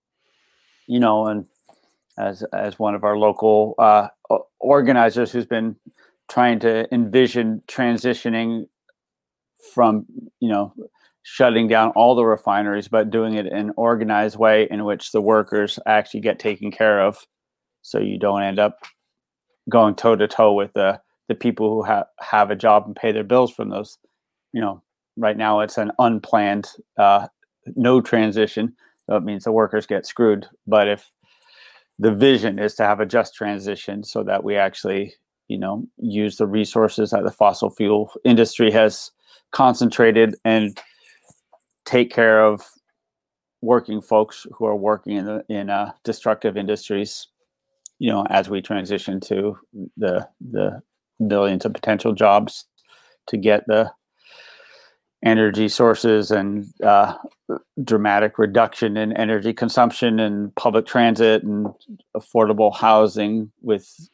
And as one of our local organizers who's been trying to envision transitioning from, shutting down all the refineries, but doing it in an organized way in which the workers actually get taken care of. So you don't end up going toe to toe with the people who have a job and pay their bills from those. Right now it's an unplanned no transition. So it means the workers get screwed. But if the vision is to have a just transition so that we actually, use the resources that the fossil fuel industry has concentrated and take care of working folks who are working in destructive industries, as we transition to the millions of potential jobs to get the energy sources and dramatic reduction in energy consumption and public transit and affordable housing with,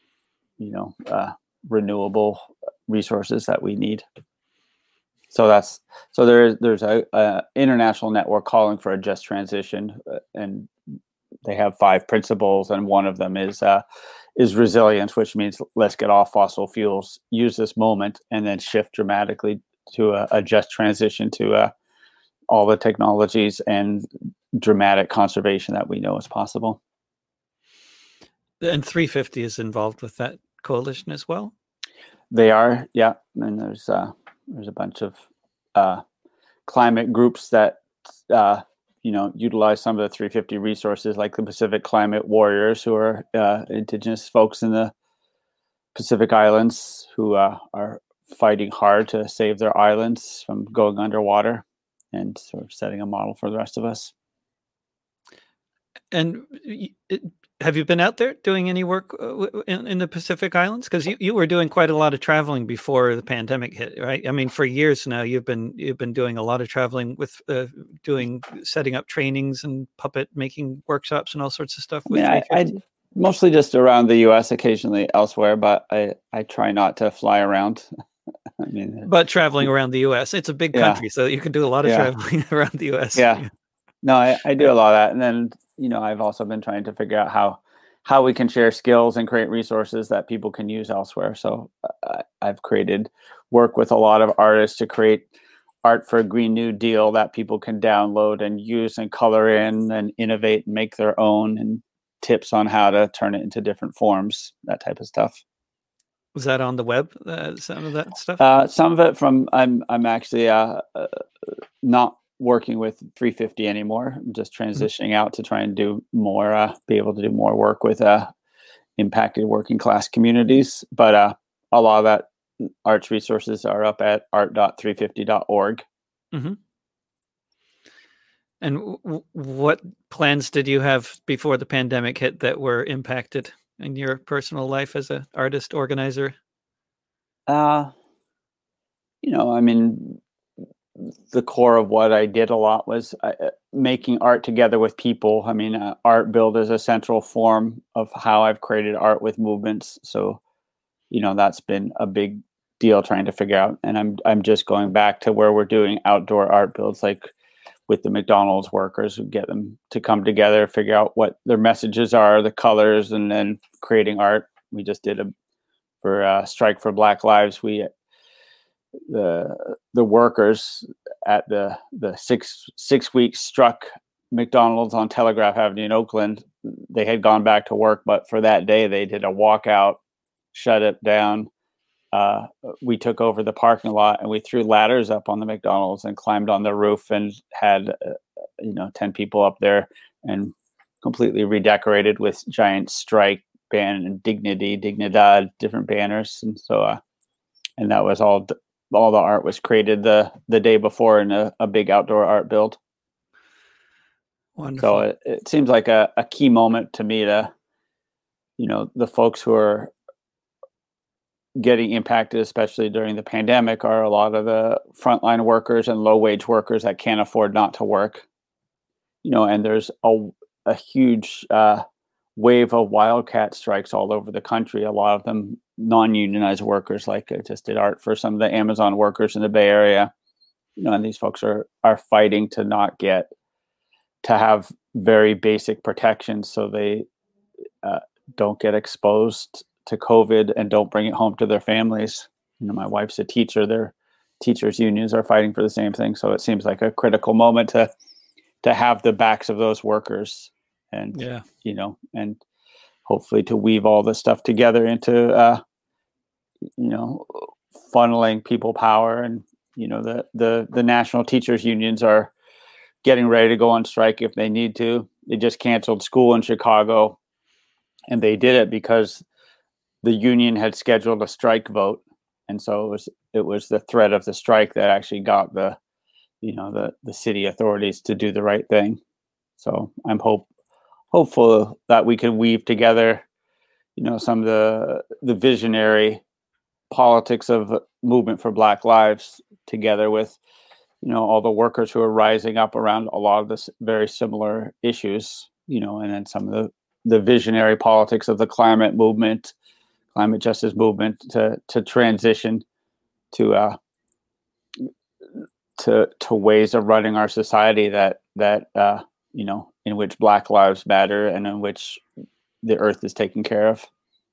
renewable resources that we need. So there's a international network calling for a just transition, and they have 5 principles, and one of them is resilience, which means let's get off fossil fuels, use this moment, and then shift dramatically to a just transition to all the technologies and dramatic conservation that we know is possible. And 350 is involved with that coalition as well? They are, yeah. And there's a bunch of climate groups that utilize some of the 350 resources, like the Pacific Climate Warriors, who are indigenous folks in the Pacific Islands who are fighting hard to save their islands from going underwater and sort of setting a model for the rest of us. And have you been out there doing any work in the Pacific Islands? Because you were doing quite a lot of traveling before the pandemic hit, right? I mean, for years now, you've been doing a lot of traveling with setting up trainings and puppet making workshops and all sorts of stuff. I mostly just around the U.S., occasionally elsewhere, but I try not to fly around. But traveling around the U.S., it's a big country, so you can do a lot of traveling around the U.S. Yeah. No, I do a lot of that. And then, I've also been trying to figure out how we can share skills and create resources that people can use elsewhere. So I've created work with a lot of artists to create art for a Green New Deal that people can download and use and color in and innovate and make their own, and tips on how to turn it into different forms, that type of stuff. Was that on the web? Some of that stuff? Some of it from I'm actually not working with 350 anymore. I'm just transitioning out to try and do more, be able to do more work with impacted working class communities. But a lot of that arts resources are up at art.350.org. Mm-hmm. And what plans did you have before the pandemic hit that were impacted in your personal life as an artist organizer? I mean, the core of what I did a lot was making art together with people. I mean, art build is a central form of how I've created art with movements. So, that's been a big deal trying to figure out. And I'm just going back to where we're doing outdoor art builds, like with the McDonald's workers, who get them to come together, figure out what their messages are, the colors, and then creating art. We just did for Strike for Black Lives. The workers at the 6 weeks struck McDonald's on Telegraph Avenue in Oakland. They had gone back to work, but for that day they did a walkout, shut it down. We took over the parking lot and we threw ladders up on the McDonald's and climbed on the roof and had 10 people up there and completely redecorated with giant strike, band, and dignidad, different banners. And so and that was all the art was created the day before in a big outdoor art build. Wonderful. So it seems like a key moment to me to, the folks who are getting impacted, especially during the pandemic, are a lot of the frontline workers and low wage workers that can't afford not to work. And there's a huge wave of wildcat strikes all over the country. A lot of them non-unionized workers. Like I just did art for some of the Amazon workers in the Bay Area. And these folks are fighting to not get to have very basic protections so they don't get exposed to COVID and don't bring it home to their families. My wife's a teacher. Their teachers unions are fighting for the same thing. So it seems like a critical moment to have the backs of those workers and, and hopefully to weave all this stuff together into, funneling people power. And, the national teachers unions are getting ready to go on strike if they need to. They just canceled school in Chicago, and they did it because the union had scheduled a strike vote, and so it was the threat of the strike that actually got the city authorities to do the right thing. So I'm hopeful that we can weave together, some of the visionary politics of movement for Black Lives together with, all the workers who are rising up around a lot of this very similar issues, and then some of the visionary politics of the climate justice movement to transition to ways of running our society that in which Black lives matter and in which the earth is taken care of.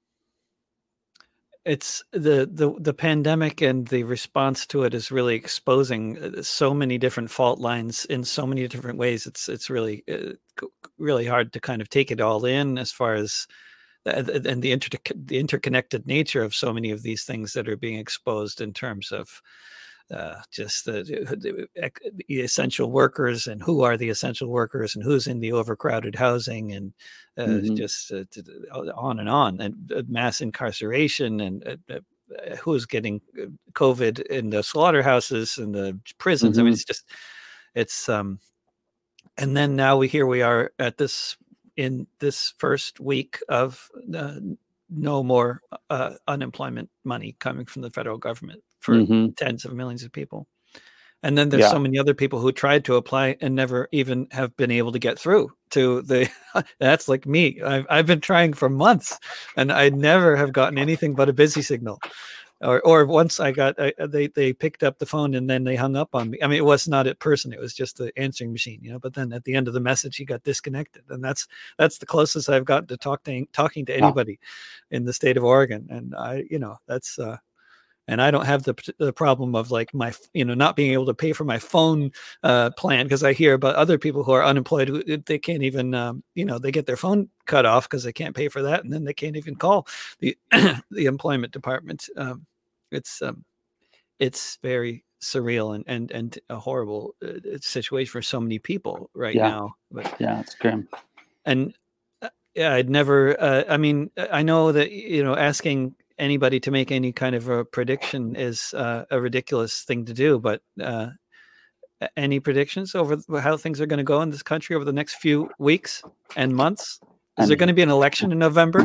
It's the pandemic and the response to it is really exposing so many different fault lines in so many different ways. It's really really hard to kind of take it all in as far as and the interconnected nature of so many of these things that are being exposed in terms of just the essential workers and who are the essential workers and who's in the overcrowded housing and just on and mass incarceration and who's getting COVID in the slaughterhouses and the prisons. I mean, it's and then now here we are in this first week of no more unemployment money coming from the federal government for tens of millions of people. And then there's so many other people who tried to apply and never even have been able to get through to that's like me. I've been trying for months and I never have gotten anything but a busy signal. Or once I got, they picked up the phone and then they hung up on me. I mean, it was not a person; it was just the answering machine, But then at the end of the message, he got disconnected, and that's the closest I've gotten to talking to anybody in the state of Oregon. And that's. And I don't have the problem of like my, not being able to pay for my phone plan, because I hear about other people who are unemployed who they can't even, they get their phone cut off because they can't pay for that, and then they can't even call the the employment department. It's very surreal and a horrible situation for so many people right now. But yeah, it's grim. And yeah, I'd never. I mean, I know that asking anybody to make any kind of a prediction is a ridiculous thing to do, but any predictions over how things are going to go in this country over the next few weeks and months? Is there going to be an election in November?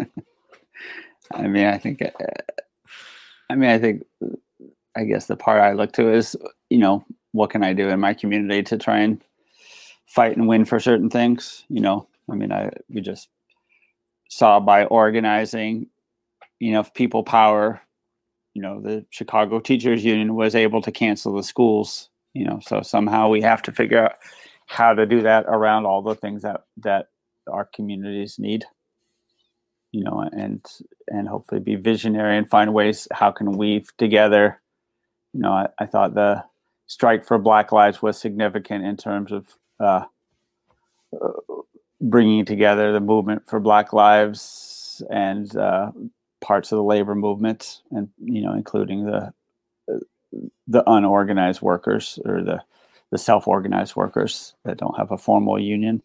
I guess the part I look to is, what can I do in my community to try and fight and win for certain things? We just saw by organizing, people power, the Chicago Teachers Union was able to cancel the schools, so somehow we have to figure out how to do that around all the things that our communities need, and hopefully be visionary and find ways how can weave together. I thought the strike for Black Lives was significant in terms of bringing together the movement for Black Lives and parts of the labor movement, and including the unorganized workers or the self-organized workers that don't have a formal union.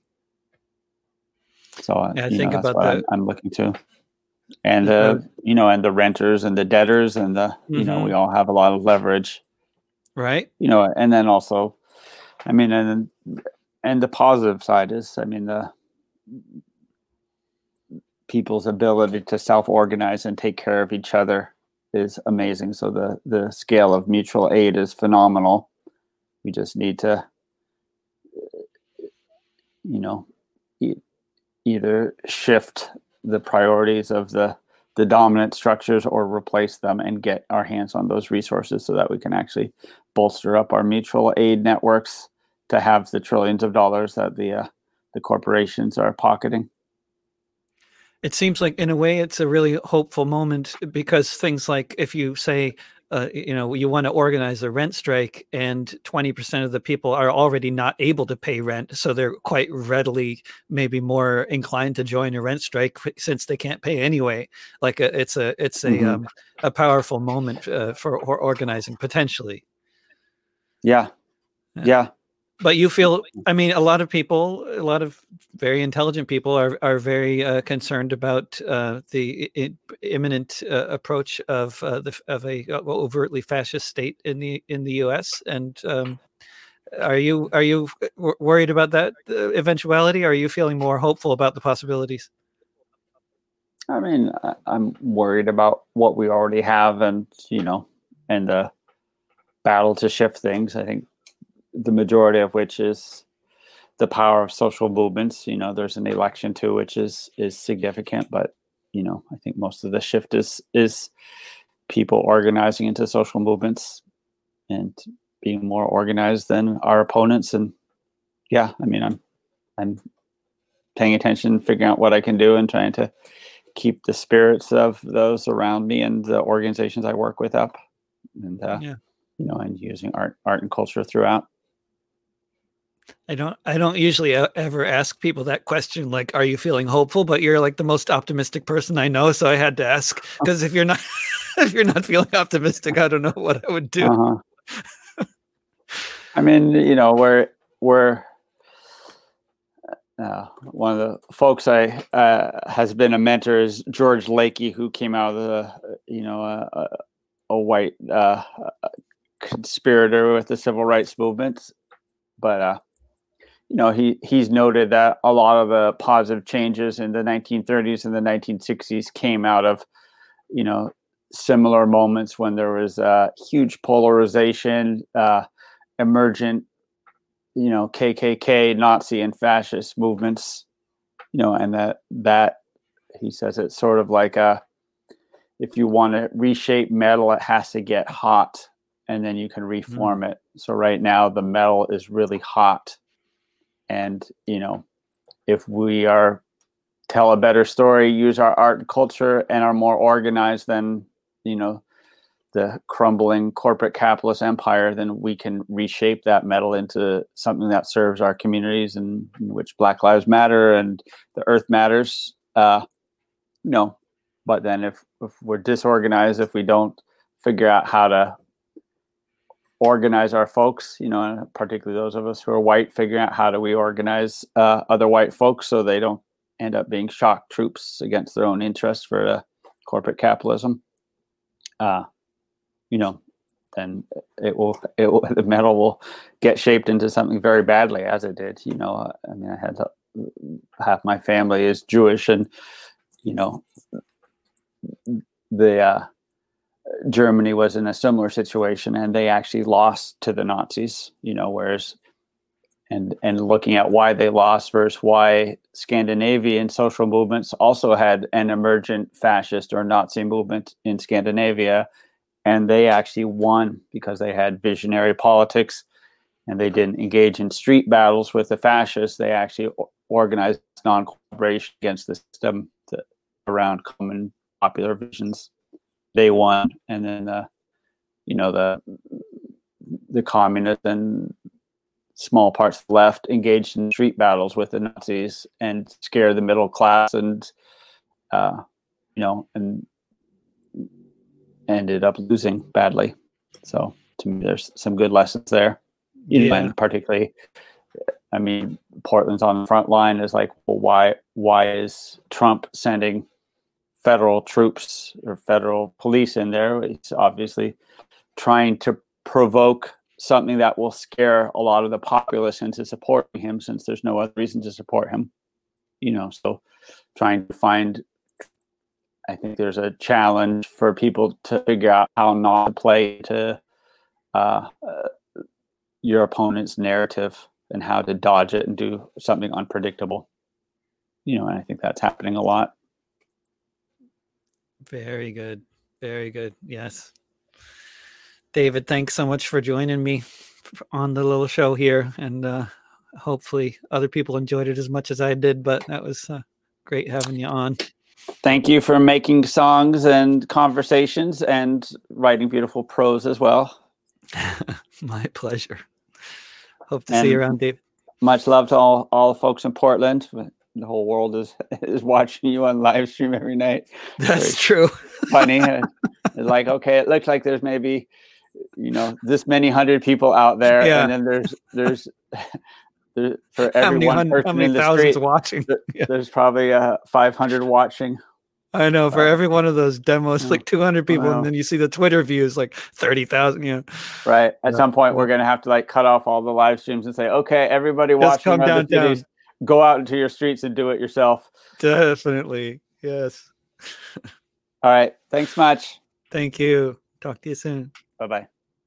So I think about that. I'm looking to, and and the renters and the debtors and the we all have a lot of leverage, right? And then also, and the positive side is, the people's ability to self-organize and take care of each other is amazing. So the scale of mutual aid is phenomenal. We just need to, either shift the priorities of the dominant structures or replace them and get our hands on those resources so that we can actually bolster up our mutual aid networks to have the trillions of dollars that the corporations are pocketing. It seems like, in a way, it's a really hopeful moment, because things like, if you say, you want to organize a rent strike and 20% of the people are already not able to pay rent, so they're quite readily maybe more inclined to join a rent strike since they can't pay anyway. Like it's a powerful moment for organizing, potentially. Yeah. But you feel, a lot of very intelligent people are very concerned about the imminent approach of a overtly fascist state in the U.S. And are you worried about that eventuality? Or are you feeling more hopeful about the possibilities? I'm worried about what we already have, and and the battle to shift things. I think the majority of which is the power of social movements. There's an election too, which is significant, but I think most of the shift is people organizing into social movements and being more organized than our opponents. And I'm paying attention, figuring out what I can do, and trying to keep the spirits of those around me and the organizations I work with up, and and using art and culture throughout. I don't usually ever ask people that question, like, are you feeling hopeful? But you're like the most optimistic person I know, so I had to ask, because if you're not feeling optimistic, I don't know what I would do. We're one of the folks I has been a mentor is George Lakey, who came out of a white conspirator with the civil rights movement, but he's noted that a lot of the positive changes in the 1930s and the 1960s came out of, similar moments when there was huge polarization, emergent, KKK, Nazi, and fascist movements, and that he says it's sort of like if you want to reshape metal, it has to get hot, and then you can reform it. So right now the metal is really hot. And, if we tell a better story, use our art and culture, and are more organized than, the crumbling corporate capitalist empire, then we can reshape that metal into something that serves our communities, and in which Black Lives Matter and the earth matters. But then if we're disorganized, if we don't figure out how to organize our folks, and particularly those of us who are white, figuring out how do we organize other white folks so they don't end up being shock troops against their own interests for corporate capitalism. Then the metal will get shaped into something very badly, as it did. I had half my family is Jewish, and the Germany was in a similar situation, and they actually lost to the Nazis. Whereas and looking at why they lost versus why Scandinavian social movements also had an emergent fascist or Nazi movement in Scandinavia. And they actually won because they had visionary politics, and they didn't engage in street battles with the fascists. They actually organized non-cooperation against the system around common popular visions. They won, and then the communists and small parts of the left engaged in street battles with the Nazis and scare the middle class, and and ended up losing badly. So to me, there's some good lessons there. And particularly, Portland's on the front line is like, well, why is Trump sending federal troops or federal police in there? It's obviously trying to provoke something that will scare a lot of the populace into supporting him, since there's no other reason to support him. So trying to find, I think there's a challenge for people to figure out how not to play to your opponent's narrative and how to dodge it and do something unpredictable. And I think that's happening a lot. Very good. Very good. Yes. David, thanks so much for joining me on the little show here. And hopefully other people enjoyed it as much as I did, but that was great having you on. Thank you for making songs and conversations and writing beautiful prose as well. My pleasure. Hope to see you around, Dave. Much love to all the folks in Portland. The whole world is watching you on live stream every night. That's true. Funny. It's like, okay, it looks like there's maybe, this many hundred people out there, and then there's for every one person in the street watching. There's probably 500 watching. I know, for every one of those demos, like 200 people, and then you see the Twitter views like 30,000. Right. At some point, we're going to have to cut off all the live streams and say, okay, everybody watching other cities, go out into your streets and do it yourself. Definitely. Yes. All right. Thanks much. Thank you. Talk to you soon. Bye-bye.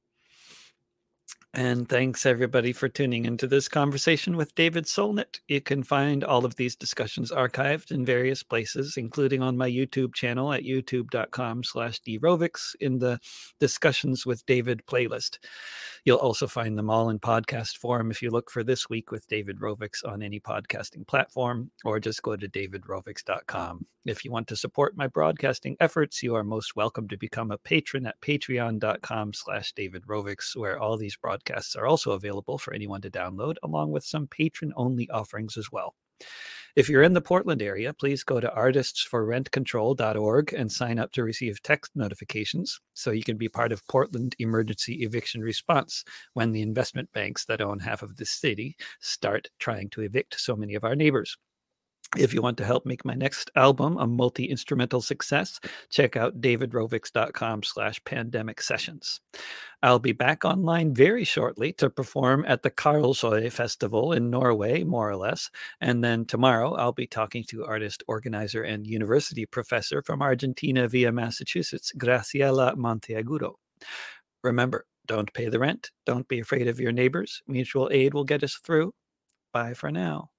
And thanks, everybody, for tuning into this conversation with David Solnit. You can find all of these discussions archived in various places, including on my YouTube channel at youtube.com/drovix in the Discussions with David playlist. You'll also find them all in podcast form if you look for This Week with David Rovix on any podcasting platform, or just go to davidrovix.com. If you want to support my broadcasting efforts, you are most welcome to become a patron at patreon.com/davidrovix, where all these broadcasts are also available for anyone to download, along with some patron-only offerings as well. If you're in the Portland area, please go to artistsforrentcontrol.org and sign up to receive text notifications so you can be part of Portland emergency eviction response when the investment banks that own half of the city start trying to evict so many of our neighbors. If you want to help make my next album a multi-instrumental success, check out davidrovix.com/pandemic sessions. I'll be back online very shortly to perform at the Karlsøy Festival in Norway, more or less. And then tomorrow I'll be talking to artist, organizer, and university professor from Argentina via Massachusetts, Graciela Monteagudo. Remember, don't pay the rent. Don't be afraid of your neighbors. Mutual aid will get us through. Bye for now.